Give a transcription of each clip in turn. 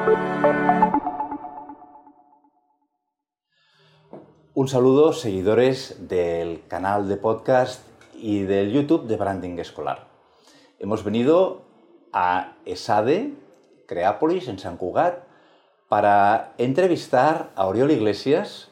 Un saludo, seguidores del canal de podcast y del YouTube de Branding Escolar. Hemos venido a ESADE, Creápolis, en Sant Cugat, para entrevistar a Oriol Iglesias,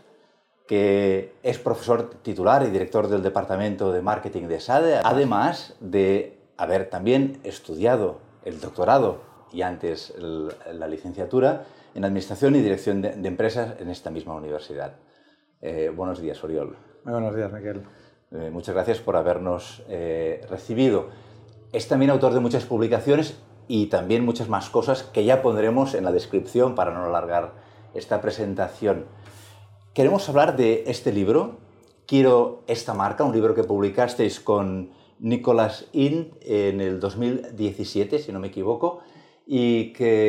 que es profesor titular y director del Departamento de Marketing de ESADE, además de haber también estudiado el doctorado y antes la licenciatura en Administración y Dirección de Empresas en esta misma universidad. Buenos días, Oriol. Muy buenos días, Miquel. Muchas gracias por habernos recibido. Es también autor de muchas publicaciones y también muchas más cosas que ya pondremos en la descripción para no alargar esta presentación. Queremos hablar de este libro, Quiero esta marca, un libro que publicasteis con Nicholas Int en el 2017, si no me equivoco, y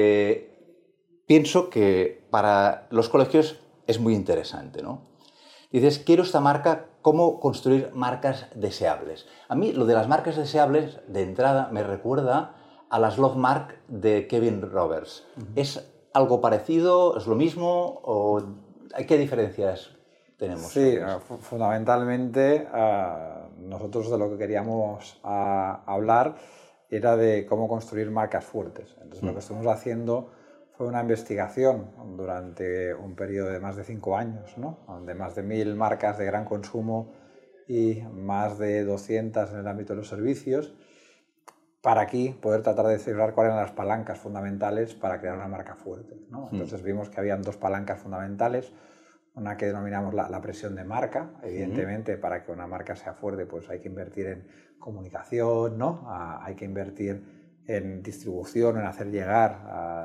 que pienso que para los colegios es muy interesante, ¿no? Dices, quiero esta marca, ¿cómo construir marcas deseables? A mí lo de las marcas deseables, de entrada, me recuerda a las Love Mark de Kevin Roberts. ¿Es algo parecido? ¿Es lo mismo? ¿O qué diferencias tenemos? Sí, fundamentalmente nosotros de lo que queríamos hablar era de cómo construir marcas fuertes. Entonces lo que estuvimos haciendo fue una investigación durante un periodo de más de 5 años, ¿no? De más de 1000 marcas de gran consumo y más de 200 en el ámbito de los servicios, para aquí poder tratar de descifrar cuáles eran las palancas fundamentales para crear una marca fuerte, ¿no? Entonces vimos que habían 2 palancas fundamentales, una que denominamos la presión de marca. Evidentemente, para que una marca sea fuerte, pues hay que invertir en comunicación, ¿no? Hay que invertir en distribución, en hacer llegar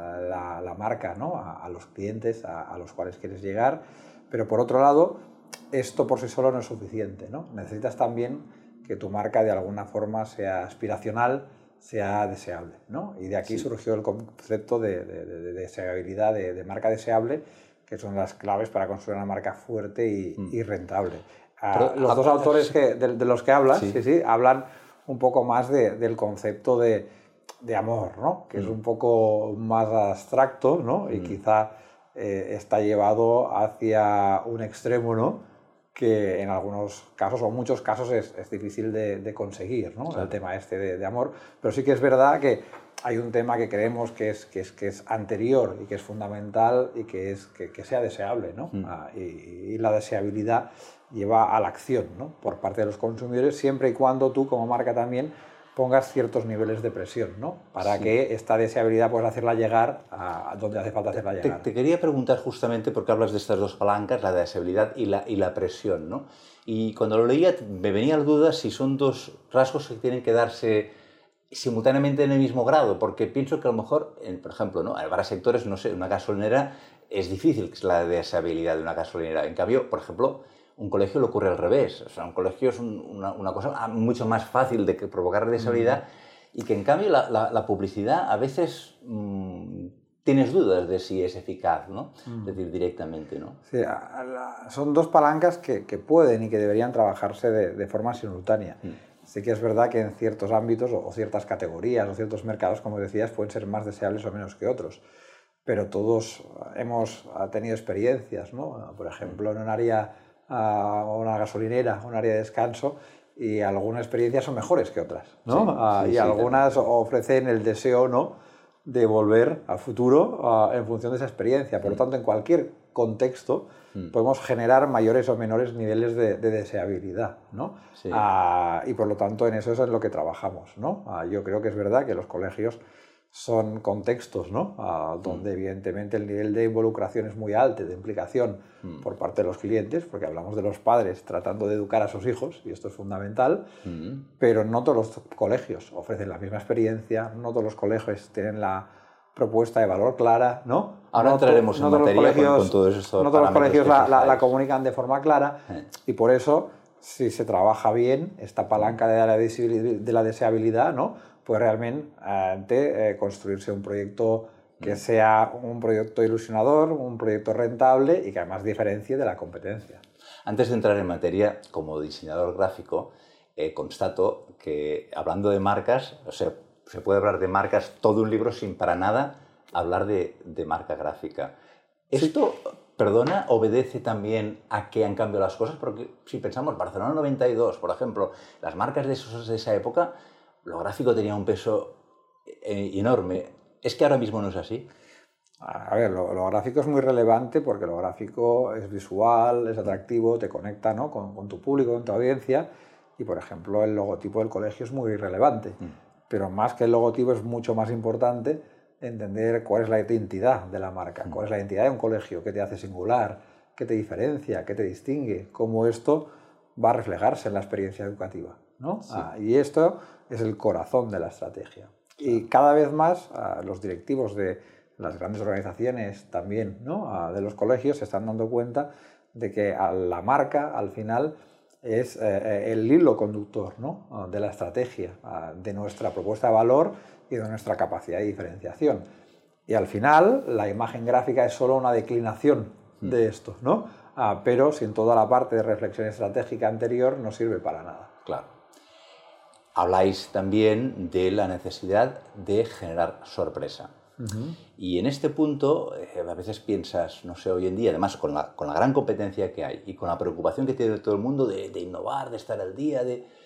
la marca, ¿no? a los clientes a los cuales quieres llegar. Pero por otro lado, esto por sí solo no es suficiente, ¿no? Necesitas también que tu marca de alguna forma sea aspiracional, sea deseable, ¿no? Y de aquí surgió el concepto de deseabilidad, de marca deseable, que son las claves para construir una marca fuerte y rentable. Los 2 autores de los que hablas, hablan un poco más del concepto de amor, ¿no? Que es un poco más abstracto, ¿no? Y quizá está llevado hacia un extremo, ¿no? Que en algunos casos, o muchos casos, es difícil de conseguir, ¿no? El tema este de amor. Pero sí que es verdad que hay un tema que creemos que es anterior y que es fundamental y que sea deseable, ¿no? Y la deseabilidad lleva a la acción, ¿no? Por parte de los consumidores, siempre y cuando tú como marca también pongas ciertos niveles de presión, ¿no? Para que esta deseabilidad puedas hacerla llegar a donde hace falta hacerla llegar. Te quería preguntar justamente, porque hablas de estas 2 palancas, la deseabilidad y la presión, ¿no? Y cuando lo leía me venía la duda si son 2 rasgos que tienen que darse simultáneamente en el mismo grado, porque pienso que a lo mejor, por ejemplo, ¿no? En varios sectores, no sé, una gasolinera es difícil que es la deseabilidad de una gasolinera. En cambio, por ejemplo, un colegio le ocurre al revés. O sea, un colegio es una cosa mucho más fácil de provocar deseabilidad y que en cambio la publicidad a veces tienes dudas de si es eficaz, ¿no? Es decir, directamente, ¿no? Sí, son 2 palancas que pueden y que deberían trabajarse de forma simultánea. Sí que es verdad que en ciertos ámbitos o ciertas categorías o ciertos mercados, como decías, pueden ser más deseables o menos que otros. Pero todos hemos tenido experiencias, ¿no? Por ejemplo, en un área, una gasolinera, un área de descanso, y algunas experiencias son mejores que otras, ¿no? Y algunas ofrecen el deseo, ¿no?, de volver al futuro en función de esa experiencia. Por lo tanto, en cualquier contexto podemos generar mayores o menores niveles de deseabilidad, ¿no? Y por lo tanto, en eso es en lo que trabajamos, ¿no? Yo creo que es verdad que los colegios son contextos, ¿no? Donde evidentemente el nivel de involucración es muy alto, de implicación por parte de los clientes, porque hablamos de los padres tratando de educar a sus hijos, y esto es fundamental, pero no todos los colegios ofrecen la misma experiencia, no todos los colegios tienen la propuesta de valor clara, ¿no? Ahora entraremos en materia con todos estos no todos los colegios la comunican de forma clara, y por eso, si se trabaja bien esta palanca de la deseabilidad, ¿no?, pues realmente construirse un proyecto que sea un proyecto ilusionador, un proyecto rentable y que además diferencie de la competencia. Antes de entrar en materia, como diseñador gráfico, constato que hablando de marcas, o sea, se puede hablar de marcas todo un libro sin para nada hablar de marca gráfica. ¿Esto, perdona, obedece también a que han cambiado las cosas? Porque si pensamos, Barcelona 92, por ejemplo, las marcas de esa época, lo gráfico tenía un peso enorme. ¿Es que ahora mismo no es así? A ver, lo gráfico es muy relevante porque lo gráfico es visual, es atractivo, te conecta, ¿no?, con tu público, con tu audiencia. Y, por ejemplo, el logotipo del colegio es muy relevante. Pero más que el logotipo es mucho más importante entender cuál es la identidad de la marca, cuál es la identidad de un colegio, qué te hace singular, qué te diferencia, qué te distingue, cómo esto va a reflejarse en la experiencia educativa, ¿no? Sí. Y esto es el corazón de la estrategia. Y cada vez más los directivos de las grandes organizaciones también, ¿no?, de los colegios se están dando cuenta de que la marca al final es el hilo conductor, ¿no?, de la estrategia, de nuestra propuesta de valor y de nuestra capacidad de diferenciación. Y al final la imagen gráfica es solo una declinación de esto, ¿no? Pero sin toda la parte de reflexión estratégica anterior no sirve para nada. Claro. Habláis también de la necesidad de generar sorpresa. Y en este punto a veces piensas, no sé, hoy en día, además con la gran competencia que hay y con la preocupación que tiene todo el mundo de innovar, de estar al día,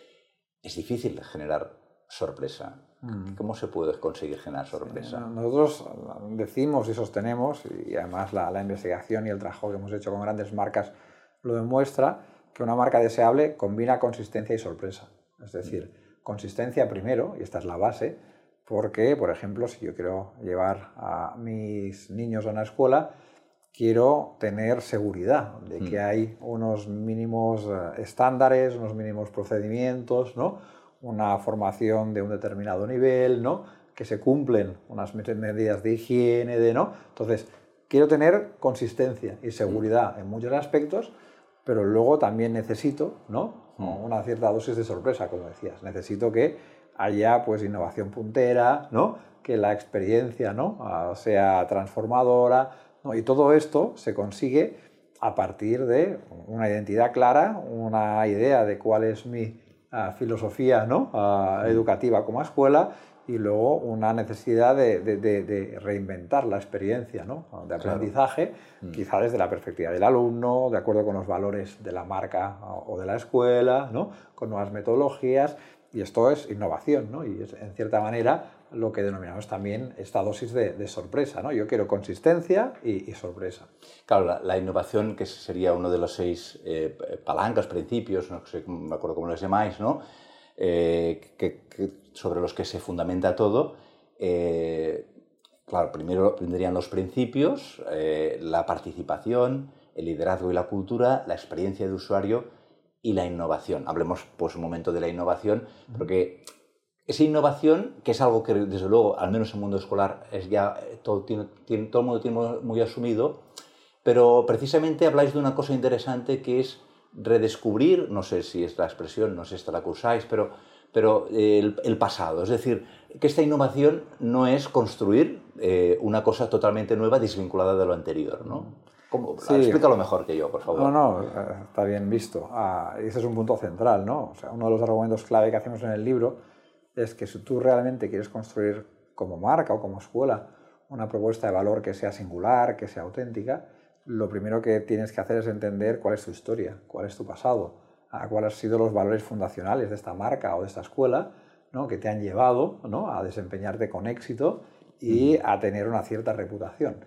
es difícil generar sorpresa. ¿Cómo se puede conseguir generar sorpresa? Nosotros decimos y sostenemos, y además la investigación y el trabajo que hemos hecho con grandes marcas lo demuestra, que una marca deseable combina consistencia y sorpresa. Es decir, consistencia primero, y esta es la base, porque, por ejemplo, si yo quiero llevar a mis niños a una escuela, quiero tener seguridad de que hay unos mínimos estándares, unos mínimos procedimientos, ¿no?, una formación de un determinado nivel, ¿no?, que se cumplen unas medidas de higiene, ¿no? Entonces, quiero tener consistencia y seguridad en muchos aspectos, pero luego también necesito, ¿no?, una cierta dosis de sorpresa, como decías. Necesito que haya, pues, innovación puntera, ¿no?, que la experiencia, ¿no?, sea transformadora, ¿no? Y todo esto se consigue a partir de una identidad clara, una idea de cuál es mi filosofía, ¿no?, educativa como escuela, y luego una necesidad de reinventar la experiencia, ¿no?, de aprendizaje, quizá desde la perspectiva del alumno, de acuerdo con los valores de la marca o de la escuela, ¿no?, con nuevas metodologías. Y esto es innovación, ¿no?, y es, en cierta manera, lo que denominamos también esta dosis de sorpresa, ¿no? Yo quiero consistencia y sorpresa. Claro, la innovación, que sería uno de los 6 palancas, principios, no sé, me acuerdo cómo los llamáis, ¿no?, sobre los que se fundamenta todo. Claro, primero vendrían los principios, la participación, el liderazgo y la cultura, la experiencia de usuario y la innovación. Hablemos, pues, un momento de la innovación, porque esa innovación, que es algo que, desde luego, al menos en el mundo escolar, es ya todo el mundo tiene muy asumido, pero precisamente habláis de una cosa interesante, que es redescubrir, no sé si es la expresión, no sé si esta la que usáis, pero el pasado. Es decir, que esta innovación no es construir una cosa totalmente nueva, desvinculada de lo anterior, ¿no? Sí. Explícalo mejor que yo, por favor. No, está bien visto. Ese es un punto central, ¿no? O sea, uno de los argumentos clave que hacemos en el libro es que si tú realmente quieres construir como marca o como escuela una propuesta de valor que sea singular, que sea auténtica, lo primero que tienes que hacer es entender cuál es tu historia, cuál es tu pasado, cuáles han sido los valores fundacionales de esta marca o de esta escuela, ¿no?, que te han llevado, ¿no?, a desempeñarte con éxito y a tener una cierta reputación.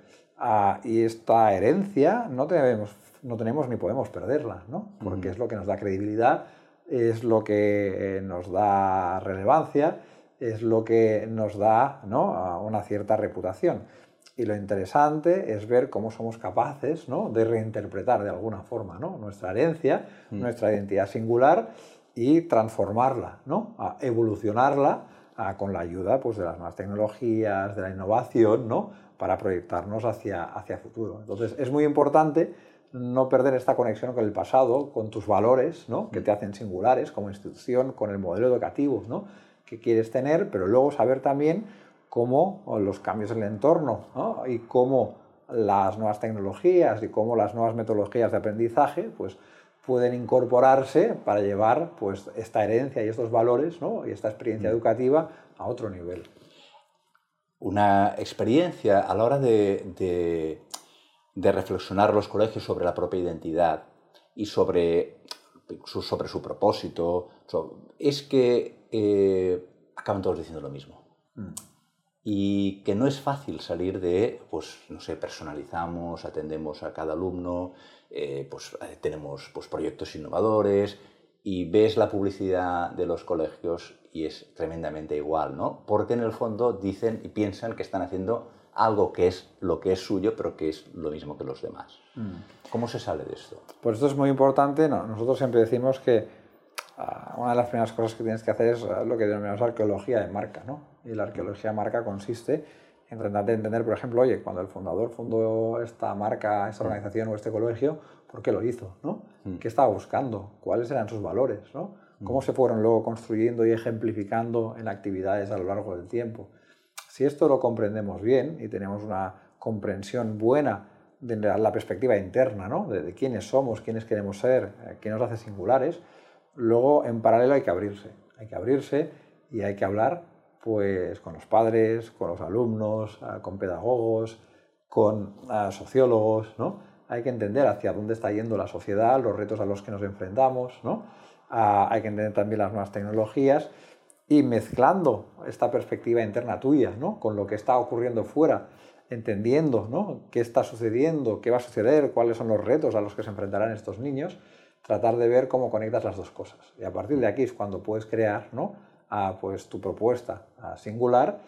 Y esta herencia no tenemos ni podemos perderla, ¿no?, porque es lo que nos da credibilidad, es lo que nos da relevancia, es lo que nos da, ¿no?, una cierta reputación. Y lo interesante es ver cómo somos capaces, ¿no?, de reinterpretar de alguna forma, ¿no?, nuestra herencia, nuestra identidad singular, y transformarla, ¿no?, evolucionarla con la ayuda, pues, de las nuevas tecnologías, de la innovación, ¿no?, para proyectarnos hacia futuro. Entonces, es muy importante no perder esta conexión con el pasado, con tus valores, ¿no?, que te hacen singulares como institución, con el modelo educativo, ¿no?, que quieres tener, pero luego saber también cómo los cambios en el entorno, ¿no?, y cómo las nuevas tecnologías y cómo las nuevas metodologías de aprendizaje, pues, pueden incorporarse para llevar, pues, esta herencia y estos valores, ¿no?, y esta experiencia educativa a otro nivel. una experiencia a la hora de reflexionar los colegios sobre la propia identidad y sobre su propósito, es que acaban todos diciendo lo mismo. Y que no es fácil salir de, pues, no sé, personalizamos, atendemos a cada alumno, tenemos proyectos innovadores y ves la publicidad de los colegios y es tremendamente igual, ¿no? Porque en el fondo dicen y piensan que están haciendo algo que es lo que es suyo, pero que es lo mismo que los demás. ¿Cómo se sale de esto? Pues esto es muy importante. Nosotros siempre decimos que una de las primeras cosas que tienes que hacer es lo que denominamos arqueología de marca, ¿no? Y la arqueología de marca consiste en tratar de entender, por ejemplo, oye, cuando el fundador fundó esta marca, esta organización o este colegio, ¿por qué lo hizo? ¿No? ¿Qué estaba buscando? ¿Cuáles eran sus valores? ¿No? ¿Cómo se fueron luego construyendo y ejemplificando en actividades a lo largo del tiempo? Si esto lo comprendemos bien y tenemos una comprensión buena de la perspectiva interna, ¿no? de quiénes somos, quiénes queremos ser, qué nos hace singulares, luego en paralelo hay que abrirse y hay que hablar pues con los padres, con los alumnos, con pedagogos, con sociólogos, ¿no? Hay que entender hacia dónde está yendo la sociedad, los retos a los que nos enfrentamos, ¿no? Hay que entender también las nuevas tecnologías y mezclando esta perspectiva interna tuya, ¿no? Con lo que está ocurriendo fuera, entendiendo, ¿no? Qué está sucediendo, qué va a suceder, cuáles son los retos a los que se enfrentarán estos niños, tratar de ver cómo conectas las dos cosas. Y a partir de aquí es cuando puedes crear, ¿no? Pues tu propuesta singular.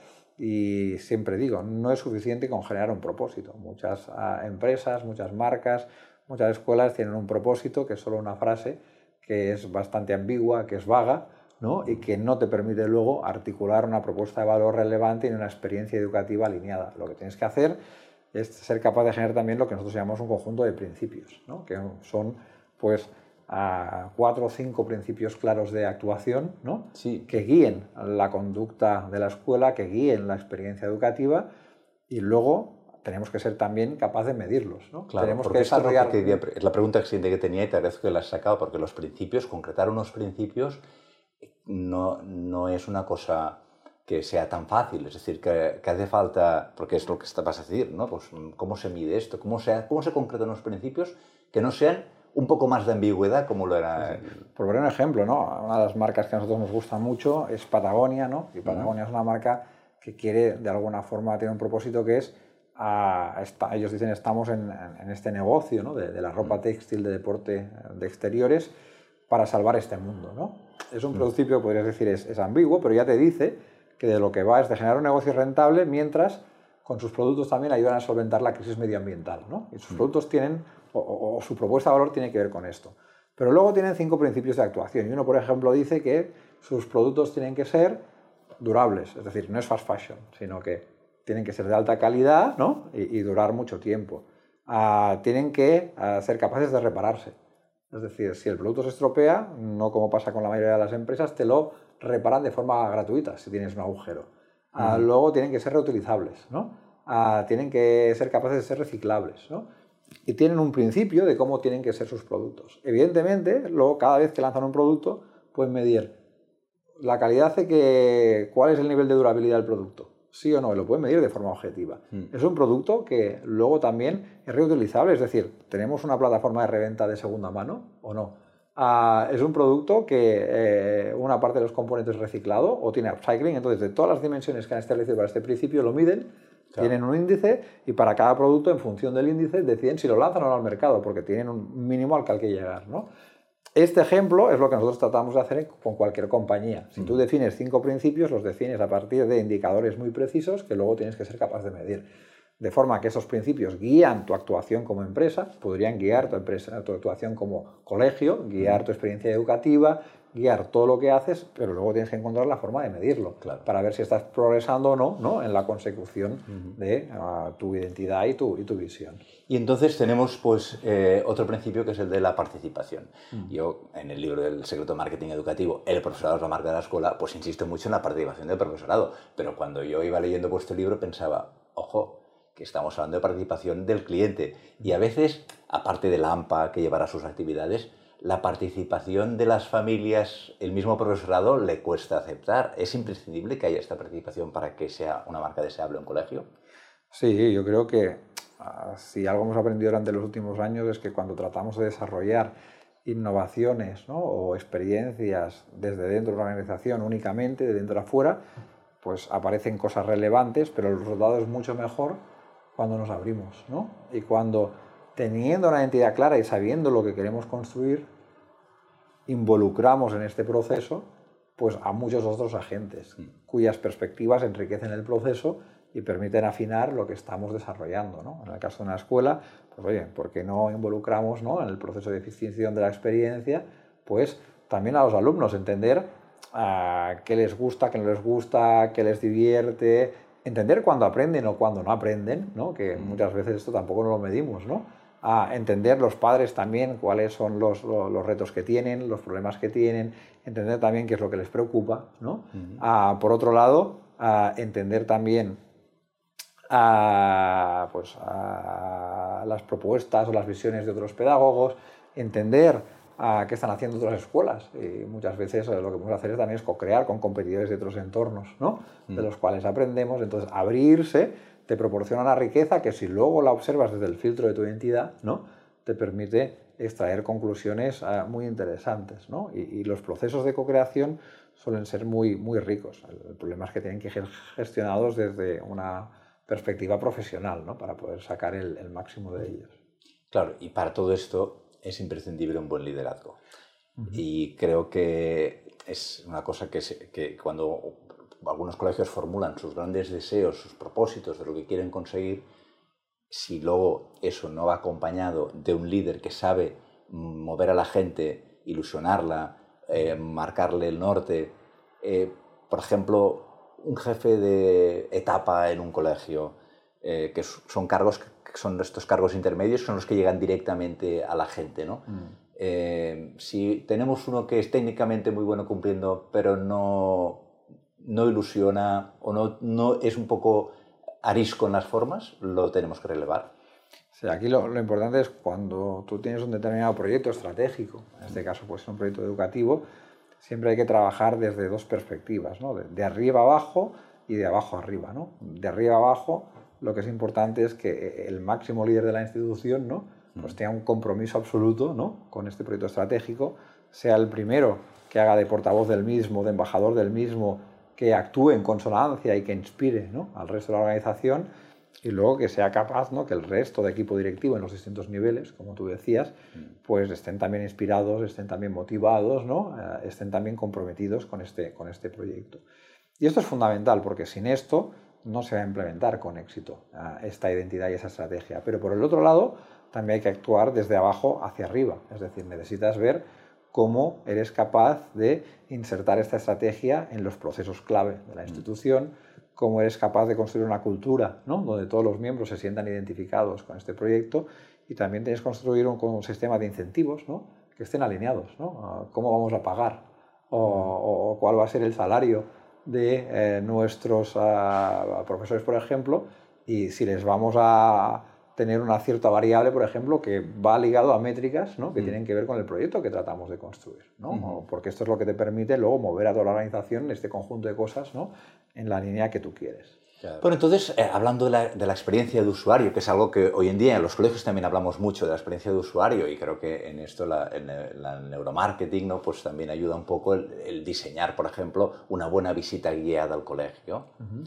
Y siempre digo, no es suficiente con generar un propósito. Muchas empresas, muchas marcas, muchas escuelas tienen un propósito que es solo una frase que es bastante ambigua, que es vaga, ¿no? Y que no te permite luego articular una propuesta de valor relevante y una experiencia educativa alineada. Lo que tienes que hacer es ser capaz de generar también lo que nosotros llamamos un conjunto de principios, ¿no? Que son pues 4 o 5 principios claros de actuación, ¿no? Sí. Que guíen la conducta de la escuela, que guíen la experiencia educativa y luego tenemos que ser también capaces de medirlos, ¿no? Claro, tenemos porque que desarrollar... es la pregunta siguiente que tenía y te agradezco que la has sacado, porque los principios, concretar unos principios no es una cosa que sea tan fácil, es decir, que hace falta, porque es lo que vas a decir, ¿no? Pues cómo se mide esto, cómo se concretan unos principios que no sean un poco más de ambigüedad como lo era... Sí. Por poner un ejemplo, ¿no? Una de las marcas que a nosotros nos gusta mucho es Patagonia, ¿no? Y Patagonia es una marca que quiere de alguna forma tener un propósito que es, ellos dicen estamos en este negocio, ¿no? de la ropa textil de deporte de exteriores para salvar este mundo, ¿no? Es un principio, podrías decir, es ambiguo, pero ya te dice que de lo que va es de generar un negocio rentable mientras con sus productos también ayudan a solventar la crisis medioambiental, ¿no? Y sus productos tienen, o su propuesta de valor tiene que ver con esto. Pero luego tienen 5 principios de actuación. Y uno, por ejemplo, dice que sus productos tienen que ser durables, es decir, no es fast fashion, sino que tienen que ser de alta calidad, ¿no? y durar mucho tiempo. Tienen que ser capaces de repararse. Es decir, si el producto se estropea, no como pasa con la mayoría de las empresas, te lo reparan de forma gratuita si tienes un agujero. Luego tienen que ser reutilizables, ¿no? Tienen que ser capaces de ser reciclables, ¿no? Y tienen un principio de cómo tienen que ser sus productos. Evidentemente, luego cada vez que lanzan un producto, pueden medir la calidad hace que cuál es el nivel de durabilidad del producto. Sí o no, y lo pueden medir de forma objetiva. Es un producto que luego también es reutilizable, es decir, ¿tenemos una plataforma de reventa de segunda mano o no? Es un producto que una parte de los componentes es reciclado o tiene upcycling, entonces de todas las dimensiones que han establecido para este principio lo miden, claro. Tienen un índice y para cada producto en función del índice deciden si lo lanzan o no al mercado porque tienen un mínimo al que hay que llegar, ¿no? Este ejemplo es lo que nosotros tratamos de hacer con cualquier compañía. Si tú defines 5 principios, los defines a partir de indicadores muy precisos que luego tienes que ser capaz de medir. De forma que esos principios guían tu actuación como empresa, podrían guiar tu actuación como colegio, guiar tu experiencia educativa, guiar todo lo que haces, pero luego tienes que encontrar la forma de medirlo, claro. Para ver si estás progresando o no, ¿no? En la consecución de tu identidad y tu visión. Y entonces tenemos pues, otro principio que es el de la participación. Yo, en el libro del secreto de marketing educativo, el profesorado es la marca de la escuela, pues insisto mucho en la participación del profesorado. Pero cuando yo iba leyendo vuestro libro pensaba, ojo, que estamos hablando de participación del cliente. Y a veces, aparte del AMPA que llevará sus actividades, la participación de las familias, el mismo profesorado, le cuesta aceptar. ¿Es imprescindible que haya esta participación para que sea una marca deseable en un colegio? Sí, yo creo que si algo hemos aprendido durante los últimos años es que cuando tratamos de desarrollar innovaciones, ¿no?, o experiencias desde dentro de una organización únicamente, de dentro a fuera, pues aparecen cosas relevantes, pero el resultado es mucho mejor cuando nos abrimos, ¿no? Y cuando, teniendo una identidad clara y sabiendo lo que queremos construir, involucramos en este proceso pues a muchos otros agentes cuyas perspectivas enriquecen el proceso y permiten afinar lo que estamos desarrollando, ¿no? En el caso de una escuela, pues oye, ¿por qué no involucramos, ¿no?, en el proceso de definición de la experiencia, pues también a los alumnos, entender qué les gusta, qué no les gusta, qué les divierte, entender cuándo aprenden o cuándo no aprenden, ¿no?, que muchas veces esto tampoco no lo medimos, ¿no? A entender los padres también cuáles son los retos que tienen, los problemas que tienen, entender también qué es lo que les preocupa, ¿no? Por otro lado, entender también pues, las propuestas o las visiones de otros pedagogos, entender qué están haciendo otras escuelas. Y muchas veces lo que podemos hacer también es co-crear con competidores de otros entornos, ¿no?, de los cuales aprendemos. Entonces, abrirse te proporciona una riqueza que, si luego la observas desde el filtro de tu identidad, ¿no?, te permite extraer conclusiones muy interesantes, ¿no? Y los procesos de co-creación suelen ser muy, muy ricos. El problema es que tienen que ser gestionados desde una perspectiva profesional, ¿no?, para poder sacar el máximo de ellos. Claro, y para todo esto es imprescindible un buen liderazgo. Y creo que es una cosa que cuando algunos colegios formulan sus grandes deseos, sus propósitos de lo que quieren conseguir, si luego eso no va acompañado de un líder que sabe mover a la gente, ilusionarla, marcarle el norte, por ejemplo, un jefe de etapa en un colegio, que son cargos que son estos cargos intermedios, son los que llegan directamente a la gente, ¿no? Si tenemos uno que es técnicamente muy bueno cumpliendo, pero no ilusiona o no es un poco arisco en las formas, lo tenemos que relevar. Sí, aquí lo importante es cuando tú tienes un determinado proyecto estratégico, en este caso pues un proyecto educativo, siempre hay que trabajar desde dos perspectivas, ¿no? De arriba abajo y de abajo arriba, ¿no? De arriba abajo, lo que es importante es que el máximo líder de la institución, ¿no?, pues tenga un compromiso absoluto, ¿no?, con este proyecto estratégico, sea el primero que haga de portavoz del mismo, de embajador del mismo, que actúe en consonancia y que inspire, ¿no?, al resto de la organización, y luego que sea capaz, ¿no?, que el resto de equipo directivo en los distintos niveles, como tú decías, pues estén también inspirados, estén también motivados, ¿no?, estén también comprometidos con este proyecto. Y esto es fundamental, porque sin esto no se va a implementar con éxito esta identidad y esa estrategia. Pero por el otro lado, también hay que actuar desde abajo hacia arriba. Es decir, necesitas ver cómo eres capaz de insertar esta estrategia en los procesos clave de la institución, cómo eres capaz de construir una cultura, ¿no?, donde todos los miembros se sientan identificados con este proyecto, y también tienes que construir un sistema de incentivos, ¿no?, que estén alineados, ¿no? ¿Cómo vamos a pagar? O cuál va a ser el salario de nuestros profesores, por ejemplo, y si les vamos a tener una cierta variable, por ejemplo, que va ligado a métricas, ¿no?, que tienen que ver con el proyecto que tratamos de construir, ¿no? Porque esto es lo que te permite luego mover a toda la organización en este conjunto de cosas, ¿no?, en la línea que tú quieres. Claro. Bueno, entonces, hablando de la experiencia de usuario, que es algo que hoy en día en los colegios también hablamos mucho de la experiencia de usuario, y creo que en esto el neuromarketing, ¿no?, pues también ayuda un poco el diseñar, por ejemplo, una buena visita guiada al colegio.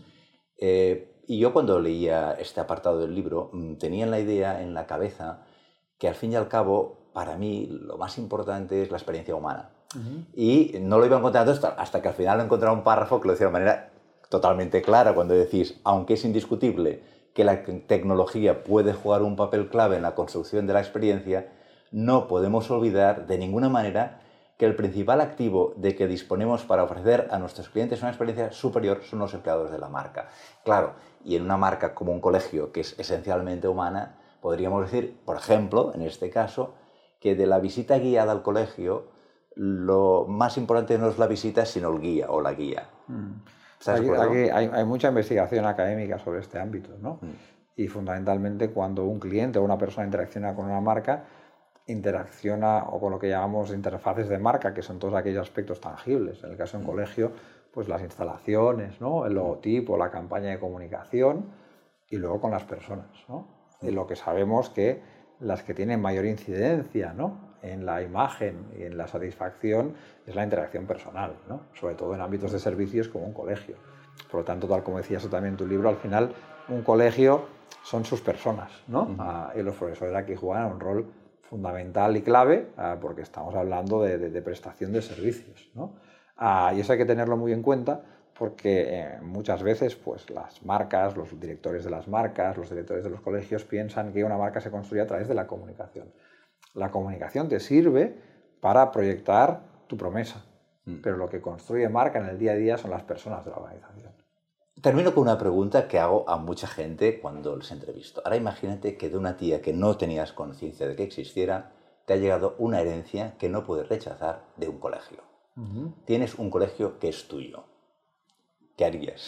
Y yo, cuando leía este apartado del libro, tenía la idea en la cabeza que, al fin y al cabo, para mí lo más importante es la experiencia humana. Y no lo iba encontrando hasta que al final encontré un párrafo que lo decía de manera totalmente clara, cuando decís: aunque es indiscutible que la tecnología puede jugar un papel clave en la construcción de la experiencia, no podemos olvidar de ninguna manera que el principal activo de que disponemos para ofrecer a nuestros clientes una experiencia superior son los empleados de la marca. Claro, y en una marca como un colegio, que es esencialmente humana, podríamos decir, por ejemplo, en este caso, que de la visita guiada al colegio, lo más importante no es la visita, sino el guía o la guía. Aquí hay mucha investigación académica sobre este ámbito, ¿no? Y fundamentalmente, cuando un cliente o una persona interacciona con una marca, interacciona o con lo que llamamos interfaces de marca, que son todos aquellos aspectos tangibles. En el caso de un colegio, pues las instalaciones, ¿no? El logotipo, la campaña de comunicación, y luego con las personas, ¿no? Y lo que sabemos que las que tienen mayor incidencia, ¿no?, en la imagen y en la satisfacción es la interacción personal, ¿no?, sobre todo en ámbitos de servicios como un colegio. Por lo tanto, tal como decías tú también en tu libro, al final un colegio son sus personas, ¿no? Y los profesores aquí juegan un rol fundamental y clave, porque estamos hablando de prestación de servicios, ¿no? Y eso hay que tenerlo muy en cuenta, porque muchas veces pues, las marcas, los directores de las marcas, los directores de los colegios piensan que una marca se construye a través de la comunicación. La comunicación te sirve para proyectar tu promesa, pero lo que construye marca en el día a día son las personas de la organización. Termino con una pregunta que hago a mucha gente cuando les entrevisto. Ahora imagínate que de una tía que no tenías conciencia de que existiera, te ha llegado una herencia que no puedes rechazar de un colegio. Tienes un colegio que es tuyo. ¿Qué harías?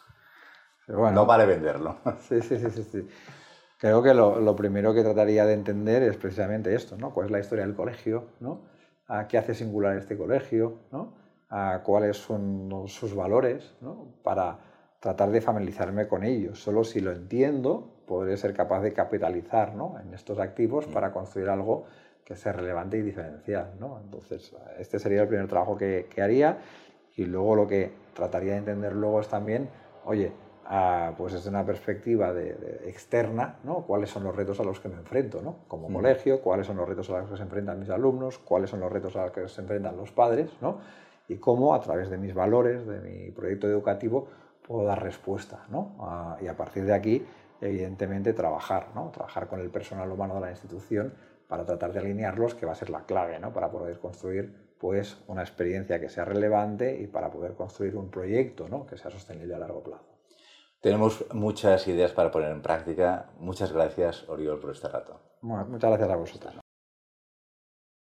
Bueno, no vale venderlo. Sí. Creo que lo primero que trataría de entender es precisamente esto, ¿no? ¿Cuál es la historia del colegio, ¿no? ¿Qué hace singular este colegio, ¿no? ¿Cuáles son sus valores, ¿no? Para tratar de familiarizarme con ellos. Solo si lo entiendo, podré ser capaz de capitalizar, ¿no?, en estos activos para construir algo que sea relevante y diferencial, ¿no? Entonces, este sería el primer trabajo que haría. Y luego lo que trataría de entender luego es también, oye, pues desde una perspectiva externa, ¿no?, cuáles son los retos a los que me enfrento, ¿no?, como colegio, cuáles son los retos a los que se enfrentan mis alumnos, cuáles son los retos a los que se enfrentan los padres, ¿no?, y cómo a través de mis valores, de mi proyecto educativo, puedo dar respuesta, ¿no? Y a partir de aquí, evidentemente, trabajar con el personal humano de la institución para tratar de alinearlos, que va a ser la clave, ¿no?, para poder construir pues, una experiencia que sea relevante y para poder construir un proyecto, ¿no?, que sea sostenible a largo plazo. Tenemos muchas ideas para poner en práctica. Muchas gracias, Oriol, por este rato. Bueno, muchas gracias a vosotros.